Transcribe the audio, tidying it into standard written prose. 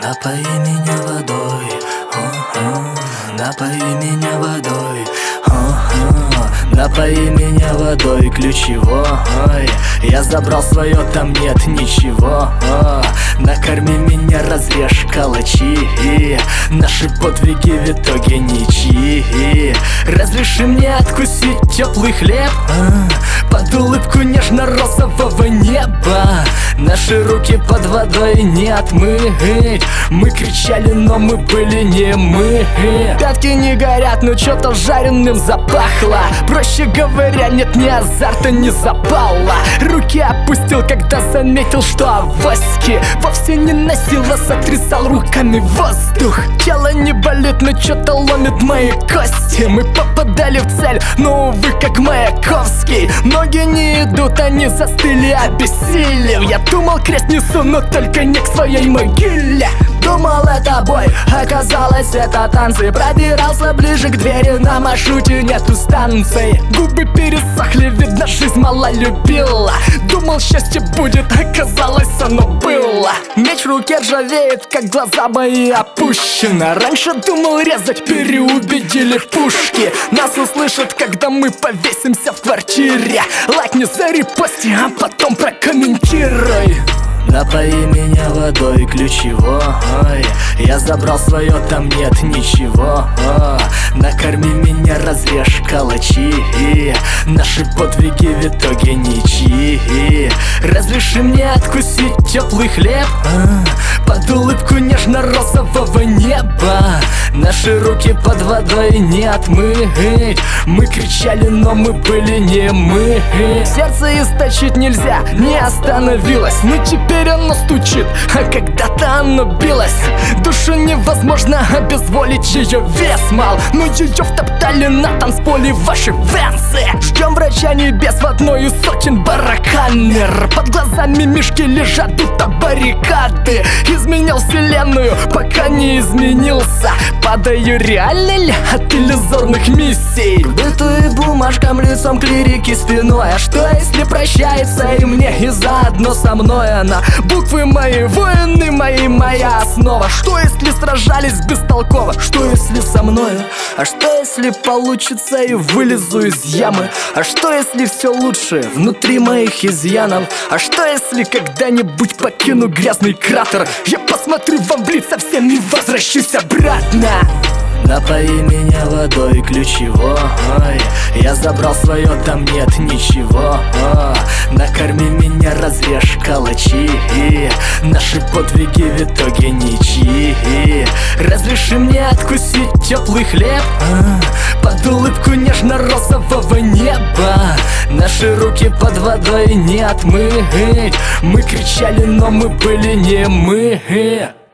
Напои меня водой, напои меня водой, напои меня водой ключевой. Я забрал свое, там нет ничего. Накорми меня, разрежь калачи. Наши подвиги в итоге ничьи. Разреши мне откусить теплый хлеб под улыбку нежно-розового неба. Наши руки под водой не отмыть. Мы кричали, но мы были не мы. Пятки не горят, но что-то жареным запахло. Проще говоря, нет ни азарта, ни запала. Руки опустил, когда заметил, что авоськи вовсе не носила, сотрясал руками воздух. Тело не болит, но что-то ломит мои кости. Мы попадали в цель, но увы, как Маяковский. Ноги не идут, они застыли, обессилев. Я думал, крест несу, но только не к своей могиле. Думал, это бой, оказалось, это танцы. Пробирался ближе к двери, на маршруте нету станций. Губы пересохли, видно, жизнь мало любила. Думал, счастье будет, оказалось, оно было. Меч в руке ржавеет, как глаза мои опущены. Раньше думал резать, переубедили пушки. Нас услышат, когда мы повесимся в квартире. Лайкни, зарепости, а потом прокомментируй. Напои меня водой ключевой. Я забрал свое, там нет ничего. Накорми меня, разрежь калачи. Наши подвиги в итоге ничьи. Разреши мне откусить теплый хлеб под улыбку нежно-розового неба. Наши руки под водой не отмыть. Мы кричали, но мы были не мы. Сердце источить нельзя, не остановилось, но теперь оно стучит, а когда-то оно билось. Душу невозможно обезволить, ее вес мал, но ее втоптали на танцполе ваши венсы. Ждем врача небес в одной из сотен барокамер. Под глазами мишки лежат, будто баррикады. Изменял вселенную, пока не изменился. Падаю реально ли от иллюзорных миссий? Бытую бумажкам, лицом клирики спиной. А что если прощается и мне, и заодно со мной она? Буквы мои, воины мои, моя основа. Что если сражались бестолково? Что если со мною? А что если получится и вылезу из ямы? А что если все лучше внутри моих изъянов? А что если когда-нибудь покину грязный кратер? Я посмотрю вам в лица всем и возвращусь обратно. Напои меня водой ключевой. Я забрал свое, там нет ничего. Накорми меня, разрежь калачи. Наши подвиги в итоге ничьи. Разреши мне откусить теплый хлеб под улыбку нежно-розового неба. Наши руки под водой не отмыть. Мы кричали, но мы были не мы.